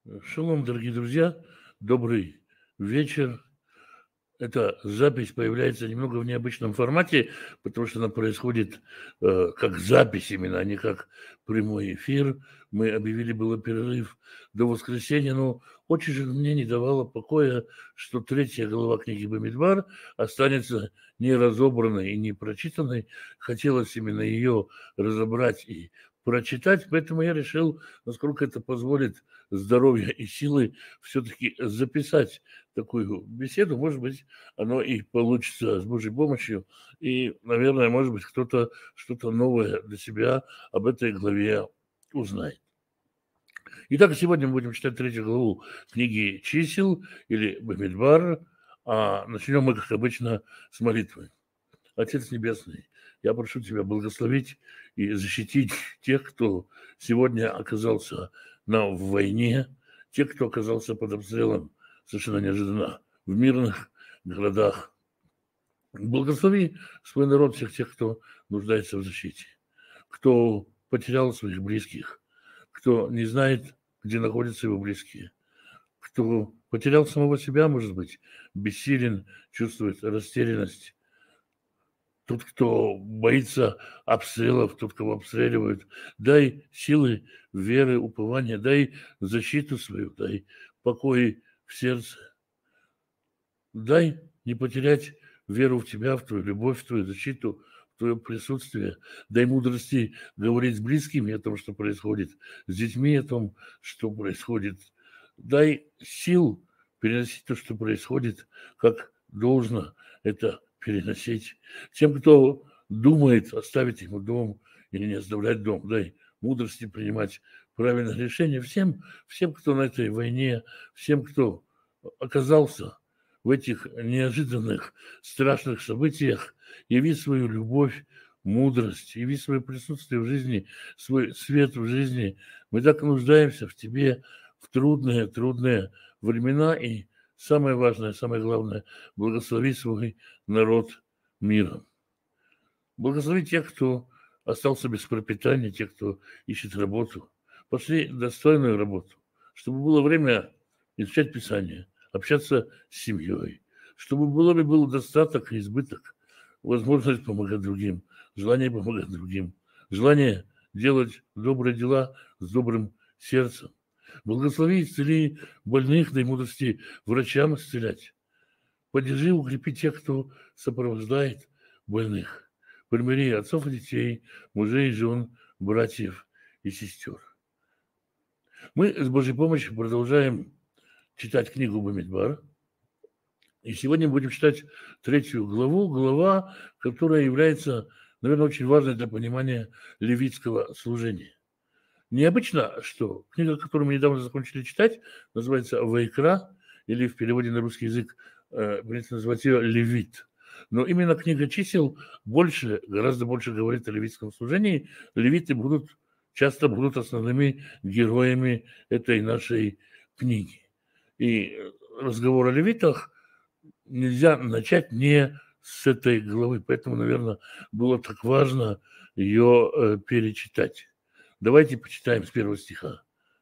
Шалом, дорогие друзья, добрый вечер. Эта запись появляется немного в необычном формате, потому что она происходит как запись именно, а не как прямой эфир. Мы объявили было перерыв до воскресенья, но очень же мне не давало покоя, что третья глава книги Бамидбар останется не разобранной и не прочитанной. Хотелось именно ее разобрать и прочитать, поэтому я решил, насколько это позволит здоровье и силы, все-таки записать такую беседу. Может быть, оно и получится с Божьей помощью. И, наверное, может быть, кто-то что-то новое для себя об этой главе узнает. Итак, сегодня мы будем читать третью главу книги «Чисел» или «Бамидбар». А начнем мы, как обычно, с молитвы. Отец Небесный, я прошу Тебя благословить и защитить тех, кто сегодня оказался в войне, тех, кто оказался под обстрелом совершенно неожиданно в мирных городах. Благослови свой народ, всех тех, кто нуждается в защите, кто потерял своих близких, кто не знает, где находятся его близкие, кто потерял самого себя, может быть, бессилен, чувствует растерянность. Тот, кто боится обстрелов, тот, кого обстреливают, дай силы, веры, упования, дай защиту свою, дай покой в сердце. Дай не потерять веру в Тебя, в Твою любовь, в Твою защиту, в Твое присутствие. Дай мудрости говорить с близкими о том, что происходит, с детьми о том, что происходит. Дай сил переносить то, что происходит, как должно это переносить. Тем, кто думает оставить ему дом или не оставлять дом, дай мудрости принимать правильное решение всем, кто на этой войне, всем, кто оказался в этих неожиданных, страшных событиях, яви свою любовь, мудрость, яви свое присутствие в жизни, свой свет в жизни. Мы так нуждаемся в Тебе в трудные времена, и самое важное, самое главное, благослови свой народ миром. Благослови тех, кто остался без пропитания, тех, кто ищет работу. Пошли достойную работу, чтобы было время изучать Писание, общаться с семьей, чтобы был достаток и избыток, возможность помогать другим, желание помогать другим, желание делать добрые дела с добрым сердцем. Благослови, исцели больных, дай мудрости врачам исцелять. Поддержи, укрепи тех, кто сопровождает больных. Примири отцов и детей, мужей, жен, братьев и сестер. Мы с Божьей помощью продолжаем читать книгу Бамидбар. И сегодня будем читать третью главу, глава, которая является, наверное, очень важной для понимания левитского служения. Необычно, что книга, которую мы недавно закончили читать, называется «Вайкра», или в переводе на русский язык принято называть ее «Левит». Но именно книга чисел гораздо больше говорит о левитском служении. Левиты часто будут основными героями этой нашей книги. И разговор о левитах нельзя начать не с этой главы. Поэтому, наверное, было так важно ее перечитать. Давайте почитаем с первого стиха.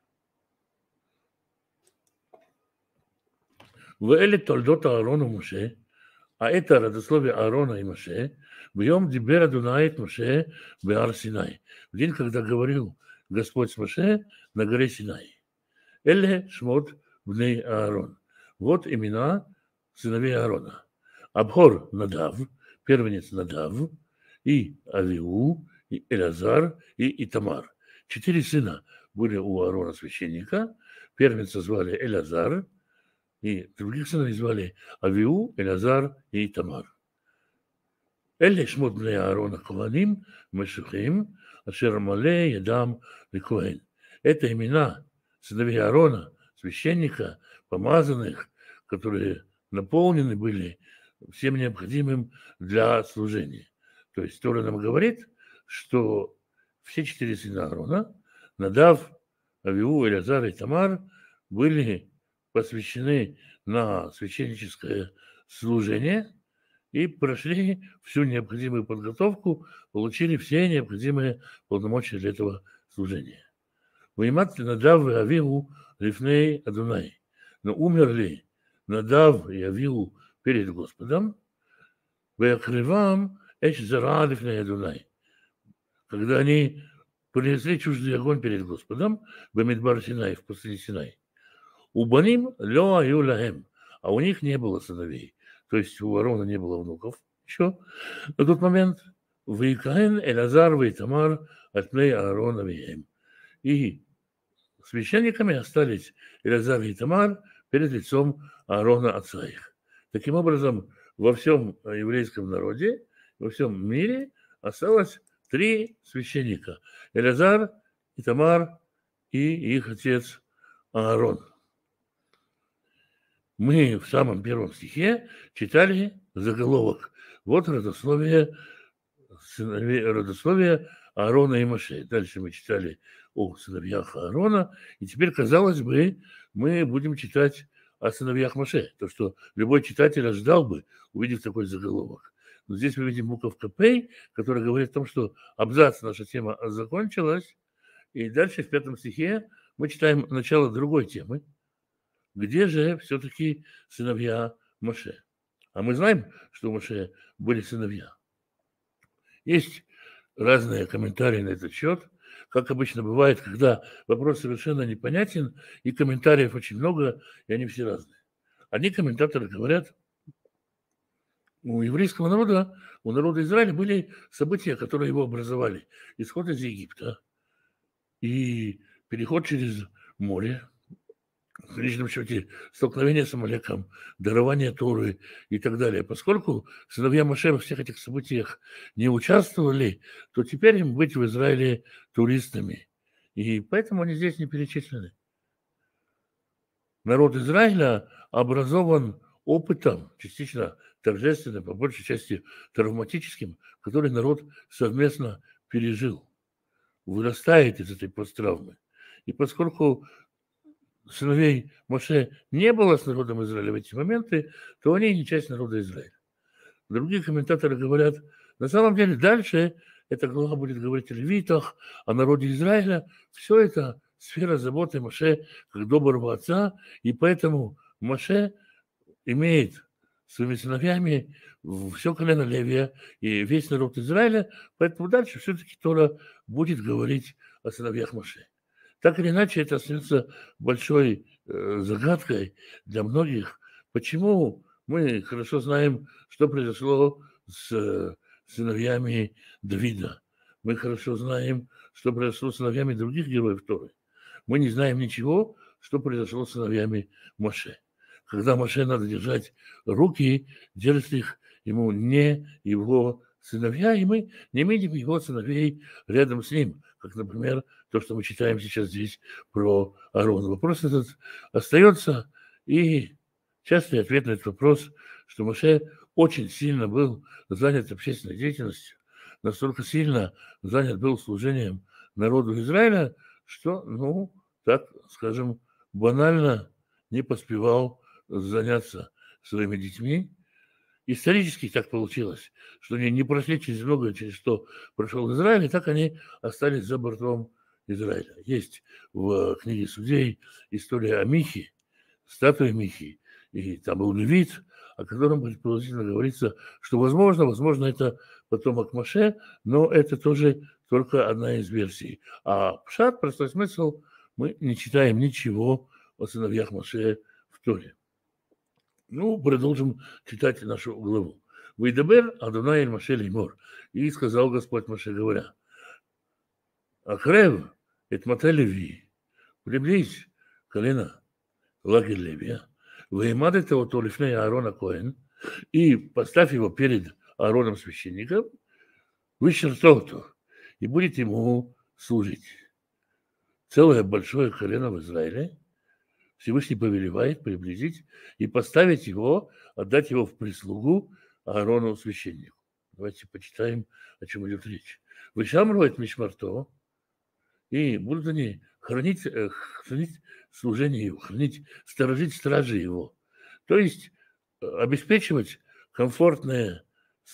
«Вэле толдот Аарону Моше», а это родословие Аарона и Моше, «Бьем дибер Адунай Моше беар Синай», в день, когда говорил Господь с Моше на горе Синай. «Эле шмот бней Аарон». Вот имена сыновей Аарона. Абхор Надав, первенец Надав, и Авиу, и Элазар, и Итамар. 4 сына были у Аарона священника. Первенца звали Элазар, и других сыновей звали Авиу, Элазар и Итамар. Эле шмот бней Аарона Коаним, Мешухим, Ашер Мале, Ядам, Ликоэн. Это имена сыновей Аарона, священника, помазанных, которые наполнены были всем необходимым для служения. То есть Тора нам говорит, что все 4 сына Аарона, Надав, Авиу, Элязар и Тамар, были посвящены на священническое служение и прошли всю необходимую подготовку, получили все необходимые полномочия для этого служения. Ваймат Надав и Авиу лифней Адунай. Но умерли Надав и Авиу перед Господом, Веякрывам эш зара лифней Адунай. Когда они принесли чуждый огонь перед Господом, Бамидбар Синай, в пустыне Синай. Убаним лё аю лаhem, а у них не было сыновей. То есть у Аарона не было внуков еще на тот момент. Вейкаэн Элазар Вейтамар от пней Аарона веем. И священниками остались Элазар и Тамар перед лицом Аарона отца их. Таким образом, во всем еврейском народе, во всем мире осталось 3 священника. Элазар, Итамар и их отец Аарон. Мы в самом первом стихе читали заголовок. Вот родословие Аарона и Моше. Дальше мы читали о сыновьях Аарона. И теперь, казалось бы, мы будем читать о сыновьях Моше. То, что любой читатель ожидал бы, увидев такой заголовок. Но здесь мы видим буковка Пей, которая говорит о том, что абзац, наша тема закончилась. И дальше в 5 стихе мы читаем начало другой темы. Где же все-таки сыновья Моше? А мы знаем, что у Моше были сыновья. Есть разные комментарии на этот счет. Как обычно бывает, когда вопрос совершенно непонятен, и комментариев очень много, и они все разные. Одни комментаторы говорят, у еврейского народа, у народа Израиля были события, которые его образовали. Исход из Египта и переход через море, в конечном счете столкновение с Амалеком, дарование Торы и так далее. Поскольку сыновья Моше во всех этих событиях не участвовали, то теперь им быть в Израиле туристами. И поэтому они здесь не перечислены. Народ Израиля образован опытом, частично торжественным, по большей части травматическим, который народ совместно пережил, вырастает из этой посттравмы. И поскольку сыновей Моше не было с народом Израиля в эти моменты, то они не часть народа Израиля. Другие комментаторы говорят, на самом деле дальше эта глава будет говорить о левитах, о народе Израиля. Все это сфера заботы Моше как доброго отца, и поэтому Моше имеет своими сыновьями все колено Левия и весь народ Израиля, поэтому дальше все-таки Тора будет говорить о сыновьях Моше. Так или иначе, это остается большой загадкой для многих. Почему мы хорошо знаем, что произошло с сыновьями Давида? Мы хорошо знаем, что произошло с сыновьями других героев Торы. Мы не знаем ничего, что произошло с сыновьями Моше. Когда Моше надо держать руки, держит их ему не его сыновья, и мы не видим его сыновей рядом с ним, как, например, то, что мы читаем сейчас здесь про Аарона. Вопрос этот остается, и частый ответ на этот вопрос, что Моше очень сильно был занят общественной деятельностью, настолько сильно занят был служением народу Израиля, что, так скажем, банально не поспевал заняться своими детьми. Исторически так получилось, что они не прошли через многое, через что прошел Израиль, и так они остались за бортом Израиля. Есть в книге Судей история о Михе, статуе Михи, и там был левит, о котором предположительно говорится, что возможно, это потомок Моше, но это тоже только одна из версий. А пшат, простой смысл, мы не читаем ничего о сыновьях Моше в Торе. Продолжим читать нашу главу. «Вейдабер Адонай эль Моше леймор». И сказал Господь Моше, говоря, «Акрев эт мате Леви, приблизь колено лагерь Левия, веймад это ото лифней Аарона Коэн, и поставь его перед Аароном священником, вычертоту, и будет ему служить». Целое большое колено в Израиле Всевышний повелевает приблизить и поставить его, отдать его в прислугу Аарону священнику. Давайте почитаем, о чем идет речь. «Вышамру эт мишмарто», и будут они хранить служение его, сторожить стражи его. То есть обеспечивать комфортное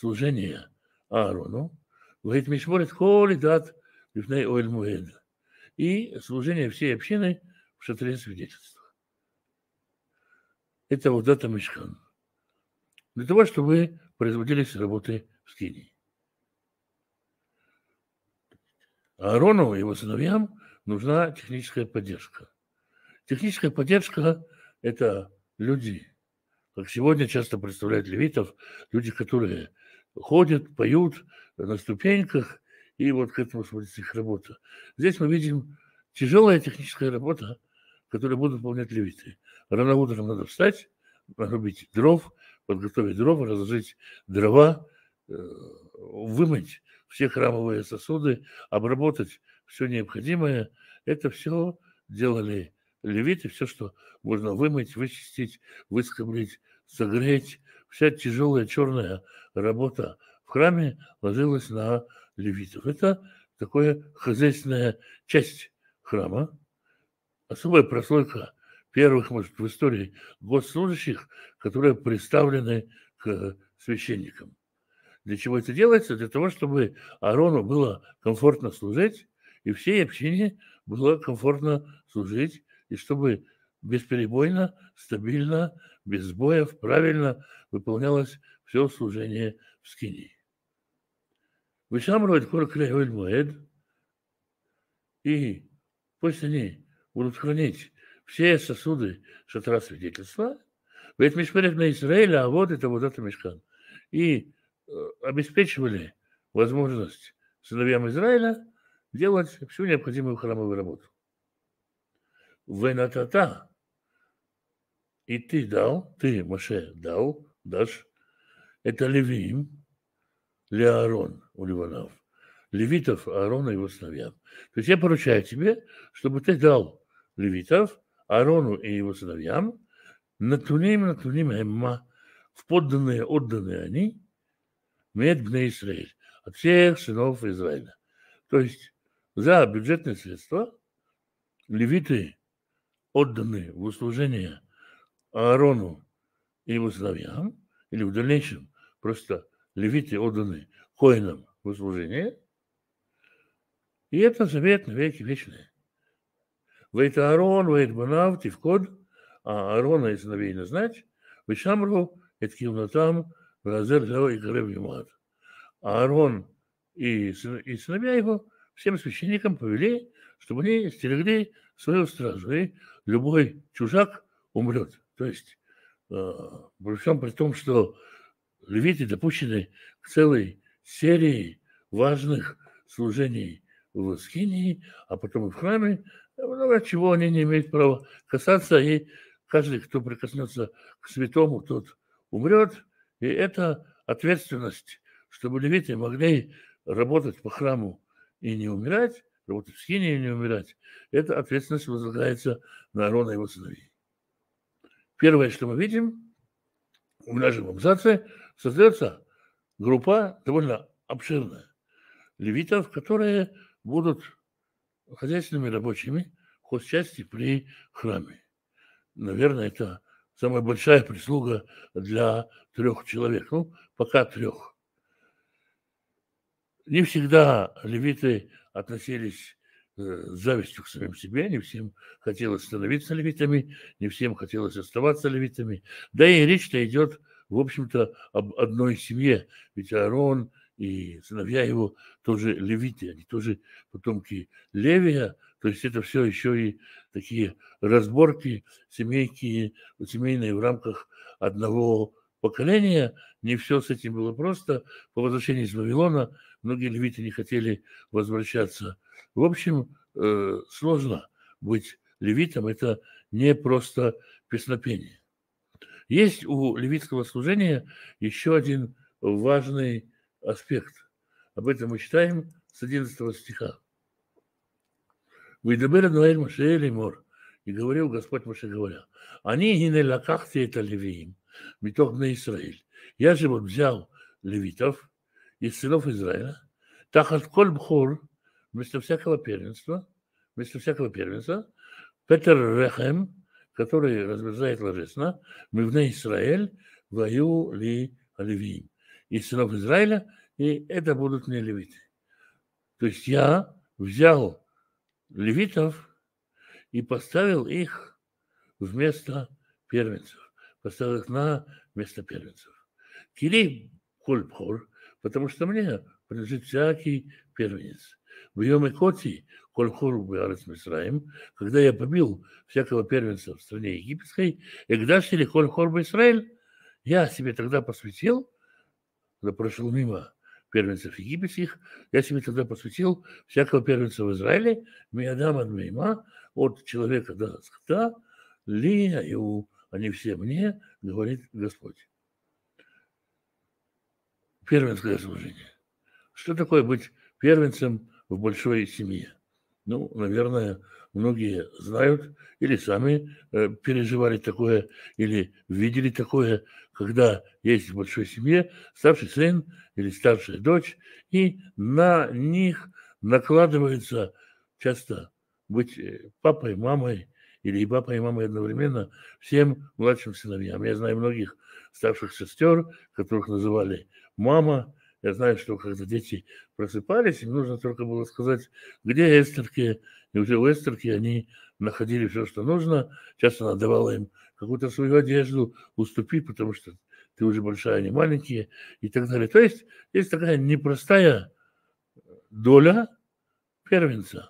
служение Аарону. «Вэт мишморет холи дат лифней оэль муэд». и служение всей общины в шатре свидетельства. Это вот это мишкан. Для того, чтобы производились работы в скинии. Аарону и его сыновьям нужна техническая поддержка. Техническая поддержка – это люди, как сегодня часто представляют левитов, люди, которые ходят, поют на ступеньках, и вот к этому сводится их работа. Здесь мы видим тяжелая техническая работа, которую будут выполнять левиты. Рано утром надо встать, нарубить дров, подготовить дрова, разложить дрова, вымыть все храмовые сосуды, обработать все необходимое. Это все делали левиты, все, что можно вымыть, вычистить, выскоблить, согреть. Вся тяжелая черная работа в храме ложилась на левитов. Это такая хозяйственная часть храма. Особая прослойка первых, может, в истории госслужащих, которые представлены к священникам. Для чего это делается? Для того, чтобы Аарону было комфортно служить, и всей общине было комфортно служить, и чтобы бесперебойно, стабильно, без сбоев, правильно выполнялось все служение в скинии. Вышамрует коркля Моэд, и пусть они будут хранить все сосуды шатра свидетельства, ведь Мишперет на Израиля, а вот это мишкан. И обеспечивали возможность сыновьям Израиля делать всю необходимую храмовую работу. Венатата, и ты дал, ты, Моше, дашь, это левиим, Леарон у Ливанов, левитов Аарона и его сыновьям. То есть я поручаю тебе, чтобы ты дал левитов Аарону и его сыновьям натуним эмма, в подданные, отданные они, мед бне Израиль, от всех сынов Израиля. То есть за бюджетные средства левиты отданы в услужение Аарону и его сыновьям, или в дальнейшем просто левиты отданы коинам в услужение, и это завет на веки вечные. Вейт Аарон, вейт Банав, Тивкод, а Аарона и сыновей назначь, Вишамру, это кивнатам, Разер, Лео и Гарев Юмат. Аарон и сыновья его всем священникам повели, чтобы они стерегли свою стражу, и любой чужак умрет. То есть, при всем при том, что левиты допущены к целой серии важных служений в скинии, а потом и в храме, много чего они не имеют права касаться, и каждый, кто прикоснется к святому, тот умрет, и это ответственность, чтобы левиты могли работать по храму и не умирать, работать в скинии и не умирать, эта ответственность возлагается на Аарона и его сыновей. Первое, что мы видим, в нашем абзаце создается группа довольно обширная левитов, которые будут хозяйственными рабочими хозчасти при храме. Наверное, это самая большая прислуга для 3 человек. Ну, пока 3. Не всегда левиты относились с завистью к самим себе, не всем хотелось становиться левитами, не всем хотелось оставаться левитами. Да и речь-то идет, в общем-то, об одной семье. Ведь Аарон и сыновья его тоже левиты, они тоже потомки Левия. То есть это все еще и такие разборки семейные в рамках одного поколения. Не все с этим было просто. По возвращении из Вавилона многие левиты не хотели возвращаться. В общем, сложно быть левитом. Это не просто песнопение. Есть у левитского служения еще один важный аспект. Об этом мы читаем с 11 стиха. «Вейдабер Адонай Моше леймор». И говорил Господь Моше, говоря: «Они гине лакахти это левиим, митох бней Исраиль». Я же вот взял левитов из сынов Израиля, тахат коль бхор, вместо всякого первенства, Петер Рехем, который размерзает ложесно, мивней Израиль, вою ли левиим. Из сынов Израиля, и это будут не левиты. То есть я взял левитов и поставил их вместо первенцев. Поставил их на место первенцев. Кили коль бхор, потому что мне принадлежит всякий первенец. В Йоме Коти, коль бхор б'арец Мисраим, когда я побил всякого первенца в стране египетской, Эгдаш или коль бхор б'Исраэль, я себе тогда посвятил, когда прошел мимо первенцев египетских, я себе тогда посвятил всякого первенца в Израиле, миадам ад мейма, от человека до скота, ли аю, они все мне, говорит Господь. Первенское служение. Что такое быть первенцем в большой семье? Ну, наверное, многие знают или сами переживали такое, или видели такое, когда есть в большой семье старший сын или старшая дочь, и на них накладывается часто быть папой, мамой, или и папой, и мамой одновременно всем младшим сыновьям. Я знаю многих старших сестер, которых называли мама. Я знаю, что когда дети просыпались, им нужно только было сказать, где Эстерки, и уже у Эстерки они находили все, что нужно. Часто она давала им какую-то свою одежду, уступи, потому что ты уже большая, они маленькие, и так далее. То есть есть такая непростая доля первенца.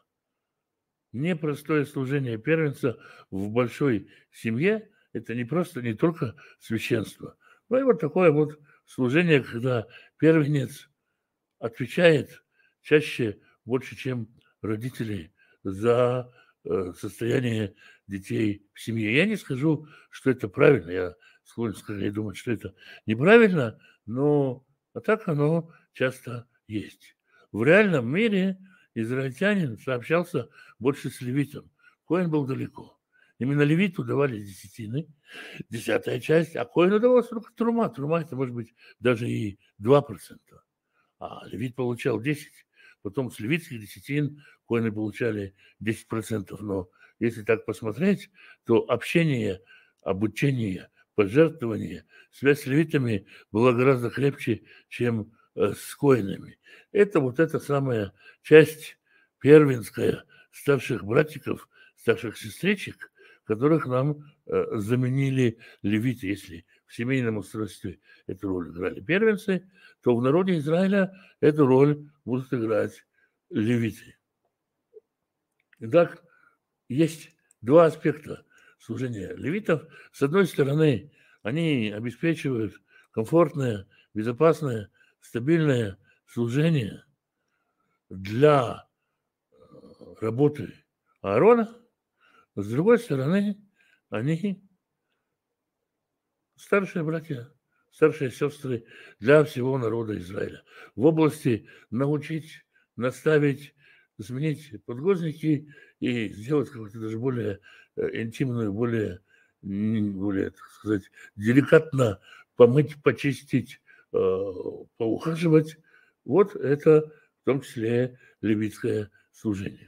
Непростое служение первенца в большой семье – это не только священство, но и вот такое вот служение, когда первенец отвечает чаще больше, чем родители за состояние детей в семье. Я не скажу, что это правильно, я склонен скорее думать, что это неправильно, но так оно часто есть. В реальном мире израильтянин сообщался больше с левитом. Коэн был далеко. Именно левиту давали десятины, 10-я часть, а коэну давалась только трума. Трума это может быть даже и 2%. А левит получал 10%. Потом с левитских десятин коэны получали 10%. Но если так посмотреть, то общение, обучение, пожертвование, связь с левитами была гораздо крепче, чем с коэнами. Это вот эта самая часть первенская старших братиков, старших сестричек, которых нам заменили левиты. Если в семейном устройстве эту роль играли первенцы, то в народе Израиля эту роль будут играть левиты. Итак, есть два аспекта служения левитов. С одной стороны, они обеспечивают комфортное, безопасное, стабильное служение для работы Аарона. С другой стороны, они старшие братья, старшие сестры для всего народа Израиля. В области научить, наставить, сменить подгузники и сделать какую-то даже более интимную, более, так сказать, деликатно помыть, почистить, поухаживать. Вот это в том числе левитское служение.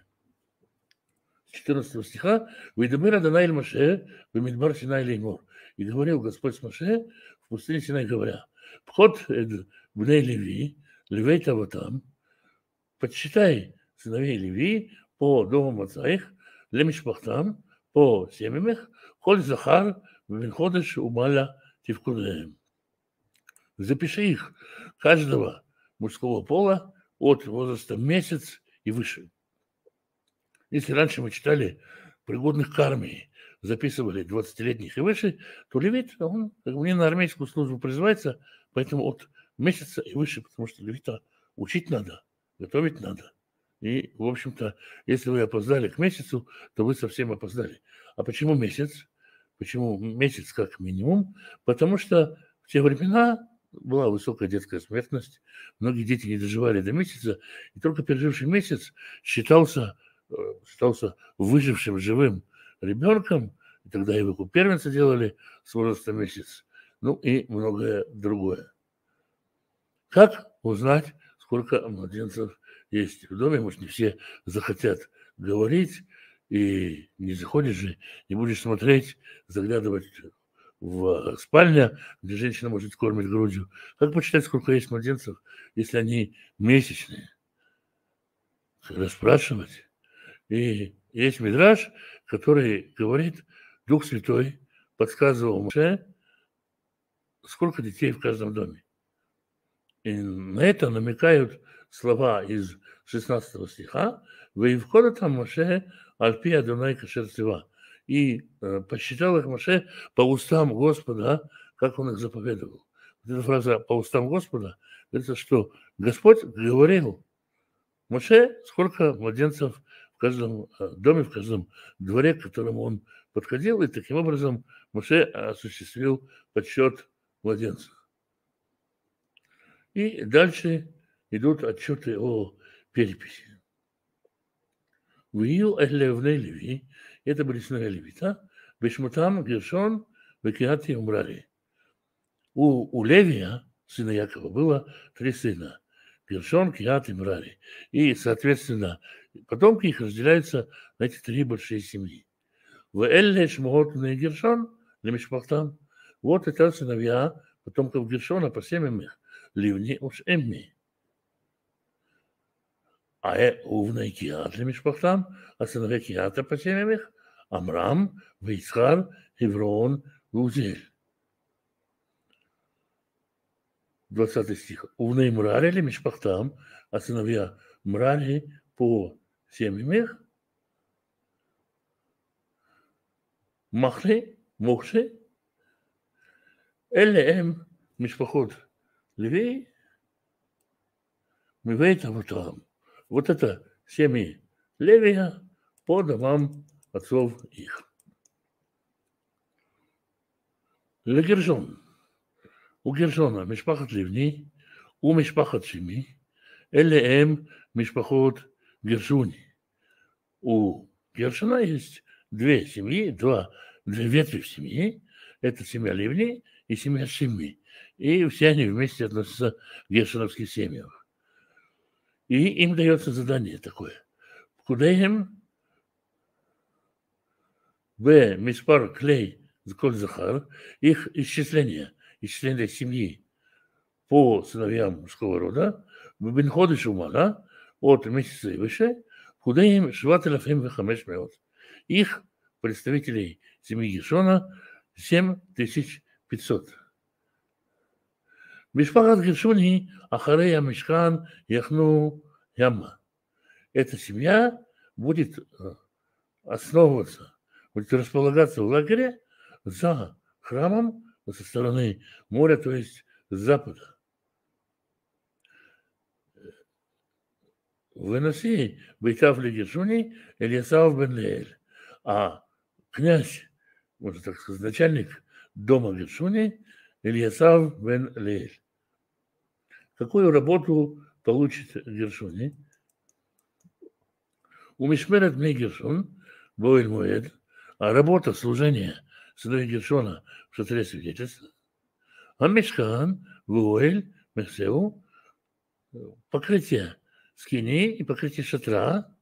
14 стиха. «Вейдабер Адонай эль Моше бемидбар Синай леймор». И говорил Господь с Моше в пустыне Синай, говоря: «Вход бней Леви, Левей Таватам, подсчитай сыновей Леви по домам отца их, лемишпахтам, по семьям их, коль захар, бенходыш умаля тивкудеем». Запиши их, каждого мужского пола, от возраста месяц и выше. Если раньше мы читали пригодных к армии, записывали 20-летних и выше, то левит, он как бы не на армейскую службу призывается, поэтому от месяца и выше, потому что левита учить надо, готовить надо. И, в общем-то, если вы опоздали к месяцу, то вы совсем опоздали. А почему месяц? Почему месяц как минимум? Потому что в те времена была высокая детская смертность, многие дети не доживали до месяца, и только переживший месяц считался выжившим живым ребенком, и тогда и выкуп первенца делали с возраста месяц, ну и многое другое. Как узнать, сколько младенцев есть в доме? Может, не все захотят говорить, и не заходишь же, не будешь смотреть, заглядывать в спальню, где женщина может кормить грудью. Как почитать, сколько есть младенцев, если они месячные? Когда спрашивать, И есть мидраш, который говорит, Дух Святой подсказывал Моше, сколько детей в каждом доме. И на это намекают слова из 16 стиха «Ваивкода там Моше альпи Адонай кашер цива». И посчитал их Моше по устам Господа, как он их заповедовал. Вот эта фраза «по устам Господа» – это что Господь говорил Моше, сколько младенцев в каждом доме, в каждом дворе, к которому он подходил, и таким образом Моше осуществил подсчет младенцев. И дальше идут отчеты о переписи. Вию элевней Леви, это были сыновья Левита, Бешмутам, Гершон, Векиат и Умрари. У Левия, сына Якова, было 3 сына. Гершон, Киат и Мрари. И, соответственно, потомки их разделяются на эти 3 большие семьи. В Элле Шмуот на Гершон, Лемишпахтам. Вот это сыновья потомков Гершона по семьям их. Ливни уж Эмми. А увна и Киат Лемишпахтам, а сыновья Киата по семьям их. Амрам, Вейцхар, Хеврон, Узель. 20 стих. Увны Мрари Лемишпахтам, а сыновья Мрари по семьям их. Махли, Мохши, Элем, Мишпахот, Леви, Мивейта Вутам. Вот это семьи Левия по домам отцов их. Легершон. У Гершона Мишпахот Ливни, у Мишпахот Шими, Элем, Мишпахот Гершуни. У Гершона есть 2 семьи, 2 ветви в семье. Это семья Ливни и семья Шими. И все они вместе относятся к гершоновским семьям. И им дается задание такое. Куда им в Миспар Клей Коль Захар, их исчисление семьи по сыновьям мужского рода, в Бенходы Шумала, от месяца и выше, куда им Швателафем Вехамеш Меот. Их представителей семьи Гершона 7500. Мишпахат Гершуни, Ахарея Мишкан, Яхну Яма. Эта семья будет основываться, будет располагаться в лагере за храмом со стороны моря, то есть с запада. Выноси Бейтав Гершуни Эльясав бен Леэль. А князь, можно так сказать, начальник дома Гершуни Эльясав бен Леэль. Какую работу получит Гершуни? У Мишмерет Бней Гершон, Боэль Моэд, а работа служения сыновей Гершона в шатре свидетельства, а Мишкан, Боэль, Мехсеу, покрытие скини и покрытие шатра,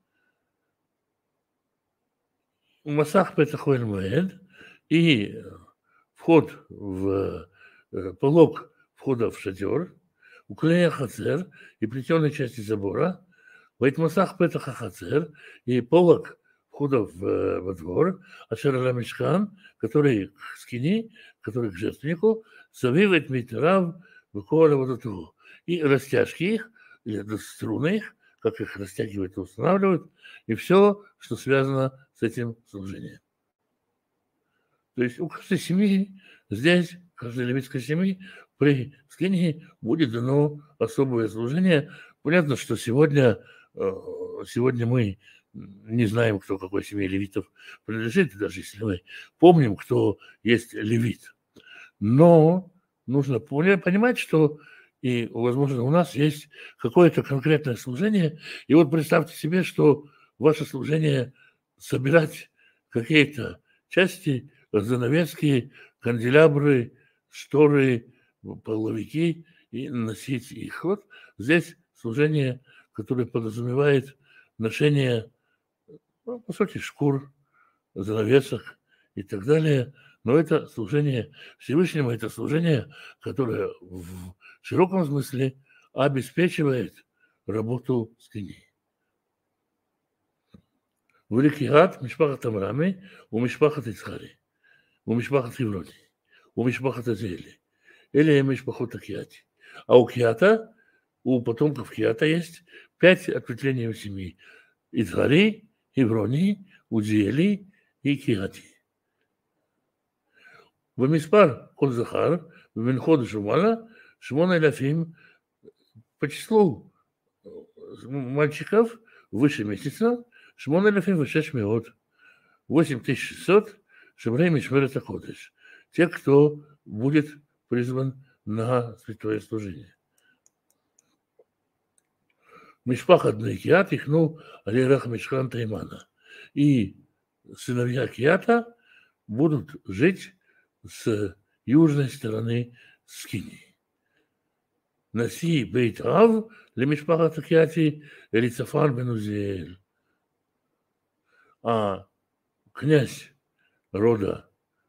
Масах Петахоэль Моэд и вход в полог входа в шатер, уклея хацер и плетеной части забора, Вайтмасах Петаха хацер и полог входа во двор, Ашер Мишкан, который к скини, который к жертвеннику, завивает митрав выкола водоту. И растяжки их, или струны их, как их растягивают и устанавливают, и все, что связано с этим служением. То есть у каждой семьи здесь, каждой левитской семьи, при скинии будет дано особое служение. Понятно, что сегодня мы не знаем, кто какой семье левитов принадлежит, даже если мы помним, кто есть левит. Но нужно понимать, что и, возможно, у нас есть какое-то конкретное служение. И вот представьте себе, что ваше служение собирать какие-то части, занавески, канделябры, шторы, половики и носить их. Вот здесь служение, которое подразумевает ношение, по сути, шкур, занавесок и так далее. Но это служение Всевышнему, это служение, которое в широком смысле обеспечивает работу скинии. ולקהת משפחת אמרמי ומשפחת יצחרי ומשפחת חברוני ומשפחת עזיאלי. אלה הם משפחות הקהתי. А у Киата, у потомков Киата есть 5 ответвлений у семьи. Ицхари, Хеврони, Узиэли и Киати. במספר כל זכר, ובין חודש ומעלה, 8,000 по числу мальчиков выше месяца, 8,600, 8,600 шемрей мишмерет ха-кодеш, те, кто будет призван на святое служение. Мишпахат бней Киат ихну алирах мишхан Таймана. И сыновья Киата будут жить с южной стороны Скинии. Наси бейт Ав лемишпахат Киати Элицафан бен Узиэль. А князь рода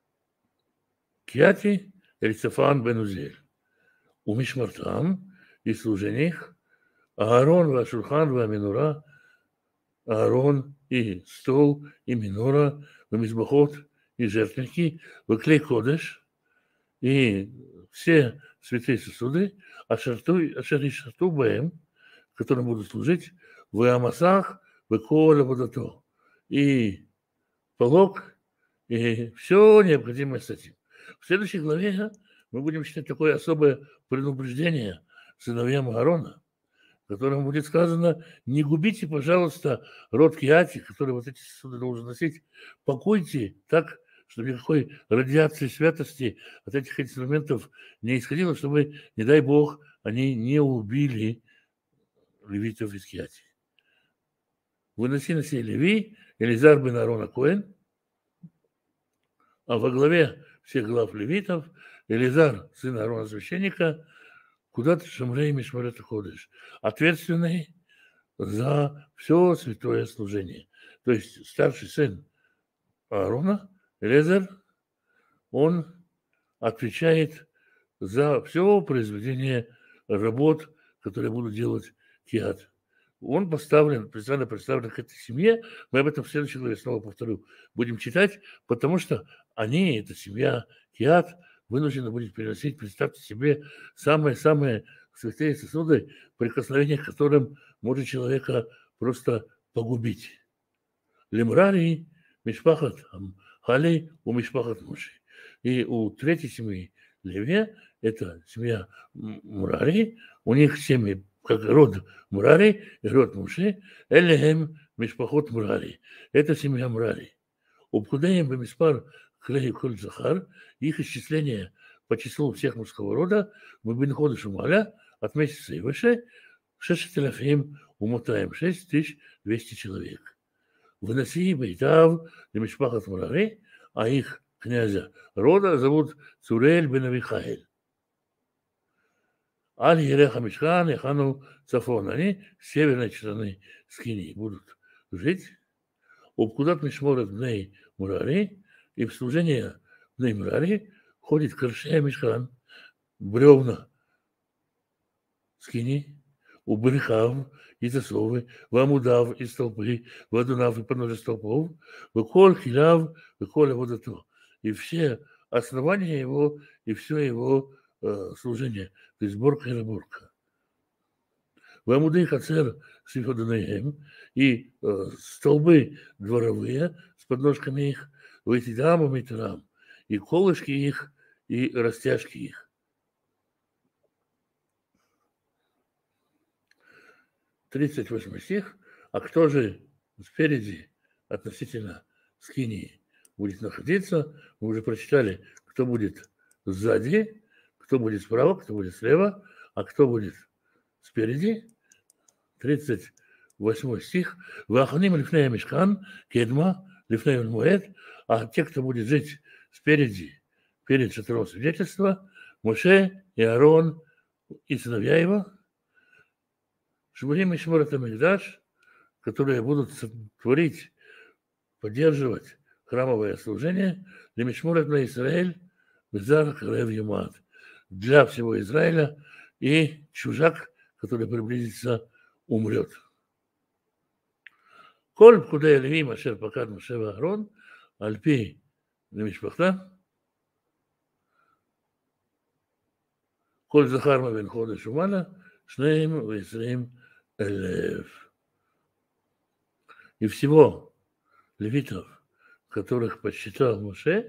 Киати Элицафан бен Узиэль. У Мишмартам и служение их Аарон Вашурхан Ваминура, Аарон и стол, и минора, Вамизбахот, и жертвенники, Ваклей Кодеш, и все святые сосуды, Ашари Баем, которым будут служить, в Амасах, в Коля Водото, и полог, и все необходимое с этим. В следующей главе мы будем читать такое особое предупреждение сыновьям Аарона, в котором будет сказано: не губите, пожалуйста, род Киати, который вот эти сосуды должен носить, пакуйте так, чтобы никакой радиации святости от этих инструментов не исходило, чтобы, не дай Бог, они не убили левитов из Киати. Выноси на сей Леви, Элизар бен Аарон Коэн, а во главе всех глав левитов Элизар, сын Аарона священника, куда-то Шамрей Мишмарет ха-Кодеш, ответственный за все святое служение. То есть старший сын Аарона, Элизар, он отвечает за все произведение работ, которые будут делать Киат. Он поставлен, специально представлен к этой семье. Мы об этом в следующей главе, снова повторю, будем читать, потому что они, эта семья Киат, вынуждена будет приносить, представьте себе, самые-самые святые сосуды, прикосновение к которым может человека просто погубить. Лемрари, Мишпахат Хали, у Мишпахат Муши. И у третьей семьи Леве, это семья Мурари, у них семьи, как род Мурари и род Муши, Элехем Мишпахот Мурари. Это семья Мурари. Упкудеем бемиспар Клей Коль Захар, их исчисление по числу всех мужского рода, мы бен ходыш умаля, от месяца и выше, 6,000 умотаем, 6200 человек. Выноси бейтав лемишпахат Мурари, а их князя рода зовут Цурель бен Авихаэль. Аль Ереха Мишхан и Хану Цафон, они с северной стороны Скинии будут жить. Упкудат Мишморет бней Мурари, и в служение бней Мурари ходит Каршея Мишхан, бревна Скинии, у Брехав и засовы, в Амудав и столпы, в Адунав и подножие столпов, в Коль Хилав, в Коль Водото. И все основания его, и все его служение, то есть сборка и разборка. В Амуды Хацер с Ифаданеем, и столбы дворовые с подножками их, в эти дамам и тарам, и колышки их, и растяжки их. 38 стих. А кто же спереди относительно Скинии будет находиться? Мы уже прочитали, кто будет сзади, кто будет справа, кто будет слева, а кто будет спереди. 38 стих. Ваханим лифней мишкан, кедма, лифней муэд. А те, кто будет жить спереди, перед шатром свидетельства, Моше и Аарон и сыновья его, Шмурим и Шмурат Амигдаш, которые будут творить, поддерживать храмовое служение, для Мишмурат на Израиль, Безар Харев Юмат, для всего Израиля, и чужак, который приблизится, умрет. כל פקודי הלווים אשר פקד משה ואהרון, על פי למשפחתם, כל זכר מבין חודש ומעלה, 22,000. И всего левитов, которых подсчитал Моше,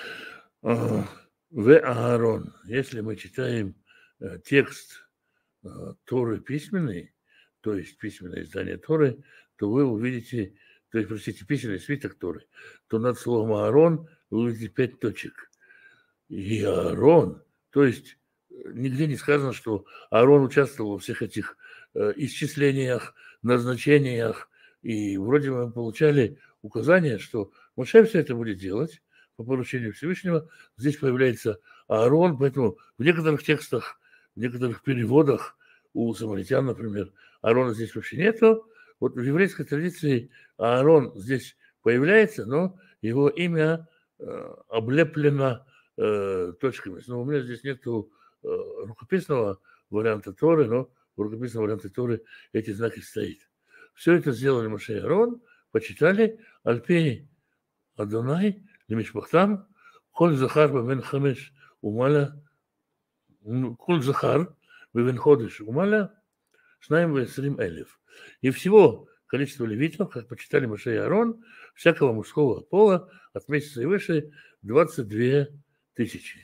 в Аарон. Если мы читаем текст Торы письменный, то есть письменное издание Торы, то вы увидите, то есть, простите, письменный свиток Торы, то над словом Аарон вы увидите 5 точек. И Аарон, то есть нигде не сказано, что Аарон участвовал во всех этих исчислениях, назначениях, и вроде бы мы получали указание, что Моше все это будет делать по поручению Всевышнего. Здесь появляется Аарон, поэтому в некоторых текстах, в некоторых переводах у самаритян, например, Аарона здесь вообще нету. Вот в еврейской традиции Аарон здесь появляется, но его имя облеплено точками. Но у меня здесь нету рукописного варианта Торы, но в рукописном варианте Торы эти знаки стоят. Все это сделали Моше и Аарон, почитали, Альпей Адонай, Лемишпахтам, Коль Захар Бавен Хамеш Умаля, Коль Захар Бавен Ходеш Умаля, Шнаим Весрим Элев. И всего количество левитов, как почитали Моше и Аарон, всякого мужского пола от месяца и выше 22 тысячи.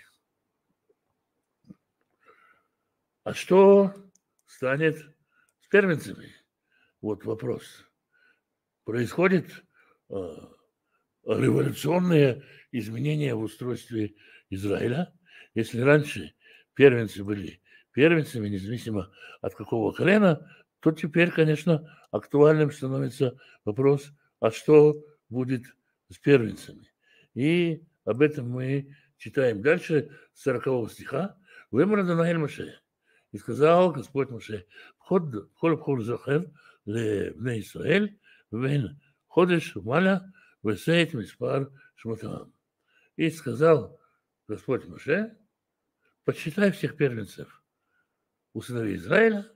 А что станет с первенцами? Вот вопрос. Происходит революционные изменения в устройстве Израиля. Если раньше первенцы были первенцами, независимо от какого колена, то теперь, конечно, актуальным становится вопрос, а что будет с первенцами. И об этом мы читаем дальше, с 40 стиха. «Вэмэр Адонай Моше». И сказал Господь Моше, «Вход захер לבני ישראל, ובין חודש ומעלה, ועשה את מספר שמותיהם». И сказал Господь Моше, подсчитай всех первенцев у сыновей Израиля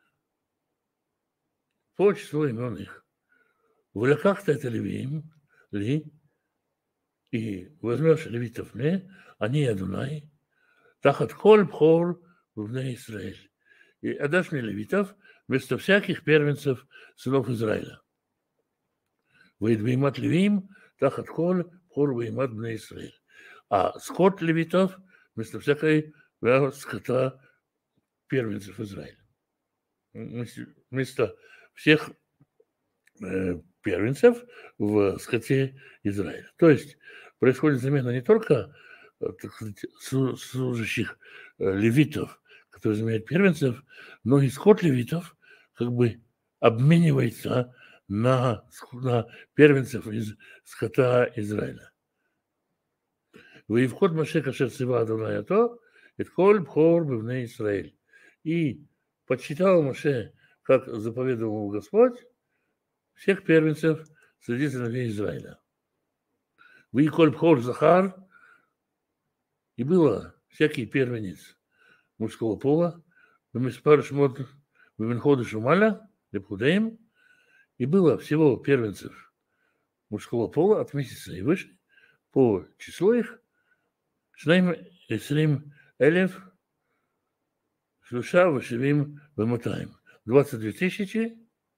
по числу имен их. «Вляках-то это левиим, ли, и возьмешь левитов мне, они Адонай, тахат коль бхор бней Израиль. И отдашь мне левитов вместо всяких первенцев сынов Израиля. Вейдвеймат левим, тахат коль бхор веймат бней Израиль. А скот левитов вместо всякой скота первенцев Израиля. Вместо всех первенцев в скоте Израиля. То есть происходит замена не только, так сказать, служащих левитов, которые заменяют первенцев, но и скот левитов как бы обменивается на первенцев из скота Израиля. Вы вход Моше кашер цива Адонай ато, и коль бхор бивней Израиль. И подсчитал Моше, как заповедовал Господь, всех первенцев среди сыновей Израиля. Вы коль бхор захар, и было всякий первенец мужского пола, бемиспар шмот беминходыш умаля, лепхудеем, и было всего первенцев мужского пола от месяца и выше, по числу их, Шнаим Эсрим Элев, Шлюша Вашевим Вамотаем. 22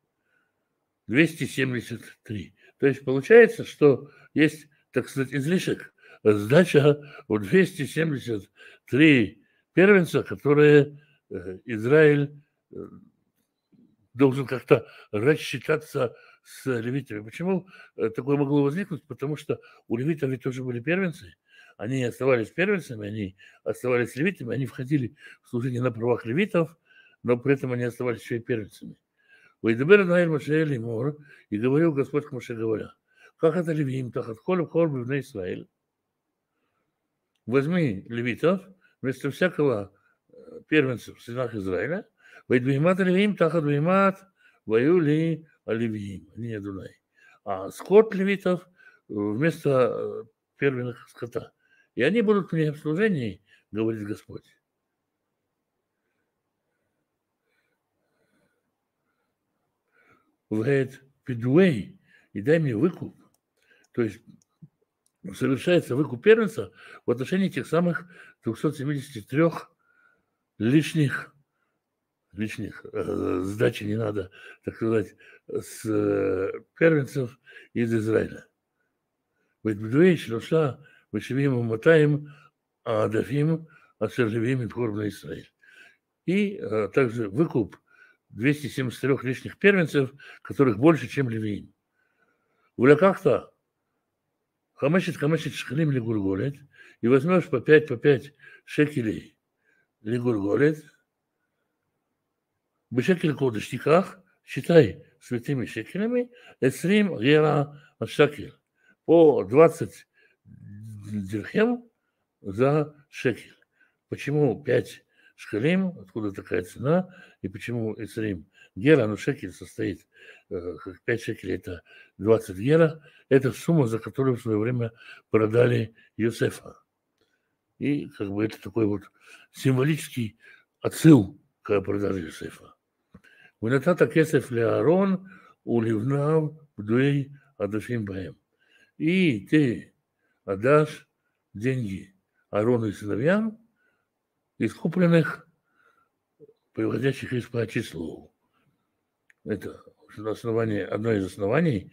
273. То есть получается, что есть, так сказать, излишек, сдача в 273 первенца, которые Израиль должен как-то рассчитаться с левитами. Почему такое могло возникнуть? Потому что у левитов ведь тоже были первенцы. Они оставались первенцами, они оставались левитами, они входили в служение на правах левитов, но при этом они оставались еще и первенцами. «Вайдабер Адонай Моше леймор», и говорил Господь к Моше, говоря, «Как это левиим, тахат коль бхор бивней Исраэль». Возьми левитов вместо всякого первенца в сынах Израиля, «Вайдвеймат левиим, тахат веймат, ваюли аливиим», не Адонай. А скот левитов вместо первенных скота. И они будут мне в служении, говорит Господь. Вэд пидуэй и дай мне выкуп. То есть совершается выкуп первенца в отношении тех самых 273 лишних сдачи не надо, так сказать, с первенцев из Израиля. Бдуэй шлоша вышевим уматаем адафим асержевим идхор на Израиль. И также выкуп 273 лишних первенцев, которых больше, чем левиим. Улякахта хамешет шхалим лигурголет, и возьмешь по 5 шекелей лигурголет, бешекель кодыш тиках, считай святыми шекелями, эсрим гера шекель, по 20 дирхем за шекель. Почему 5 шкалим, откуда такая цена, и почему эсрим гера, но шекель состоит, 5 шекелей это 20 гера, это сумма, за которую в свое время продали Йосефа. И как бы это такой вот символический отсыл к продаже Йосефа. ונתת כסף לאהרון ולבניו פדויי עדשים בהם. И ты отдашь деньги Аарону и сыновьям, искупленных, приводящих их по числу. Это одно из оснований,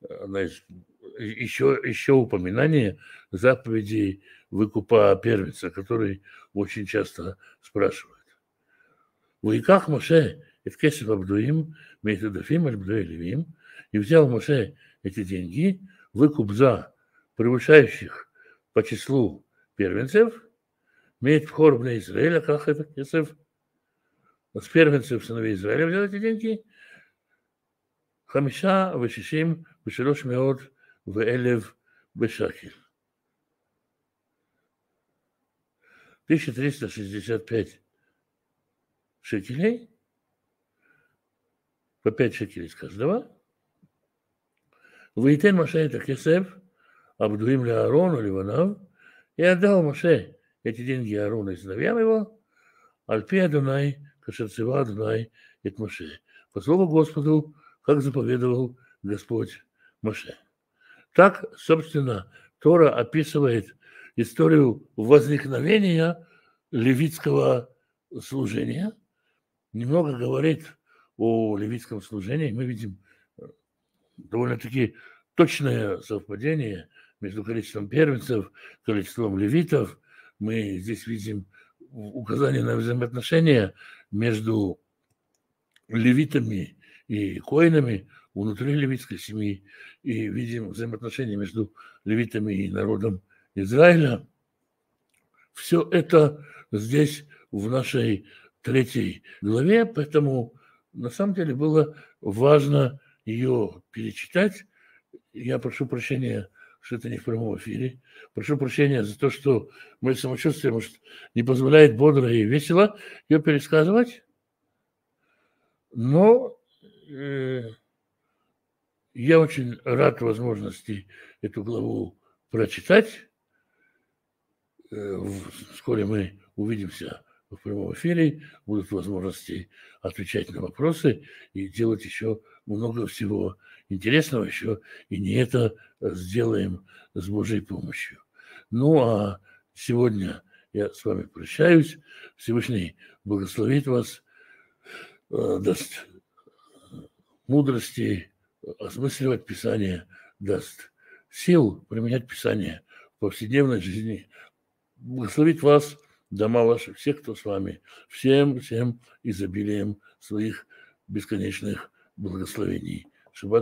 еще упоминание заповедей выкупа первенца, который очень часто спрашивают. ויקח משה את כסף הבדויים מאת עודפים על בדויי לווים, и взял Моше эти деньги, выкуп за превышающих по числу первенцев, меет вхор бней Израиля, как это кесев, с первенцев сыновей Израиля взял эти деньги, 65 ו300 בשקל. 1365 шекелей, по 5 шекелей с каждого. Вейтен Моше это кесев, абдуим ля Аарону ливанав, и отдал Моше эти деньги Аарону и сыновьям его, альпи Адонай, кашерцева Адонай, et Моше, по слову Господу, как заповедовал Господь Моше. Так, собственно, Тора описывает историю возникновения левитского служения, немного говорит о левитском служении. Мы видим довольно-таки точное совпадение между количеством первенцев, количеством левитов. Мы здесь видим указание на взаимоотношения между левитами и коинами внутри левитской семьи, и видим взаимоотношения между левитами и народом Израиля. Все это здесь в нашей 3 главе, поэтому на самом деле было важно ее перечитать. Я прошу прощения, что это не в прямом эфире. Прошу прощения за то, что мое самочувствие, может, не позволяет бодро и весело ее пересказывать. Но я очень рад возможности эту главу прочитать. Вскоре мы увидимся в прямом эфире, будут возможности отвечать на вопросы и делать еще много всего интересного еще, и не это сделаем с Божьей помощью. Ну, а сегодня я с вами прощаюсь. Всевышний благословит вас, даст мудрости осмысливать Писание, даст сил применять Писание в повседневной жизни. Благословит вас, дома ваши, всех, кто с вами, всем изобилием своих бесконечных благословений. Шаббат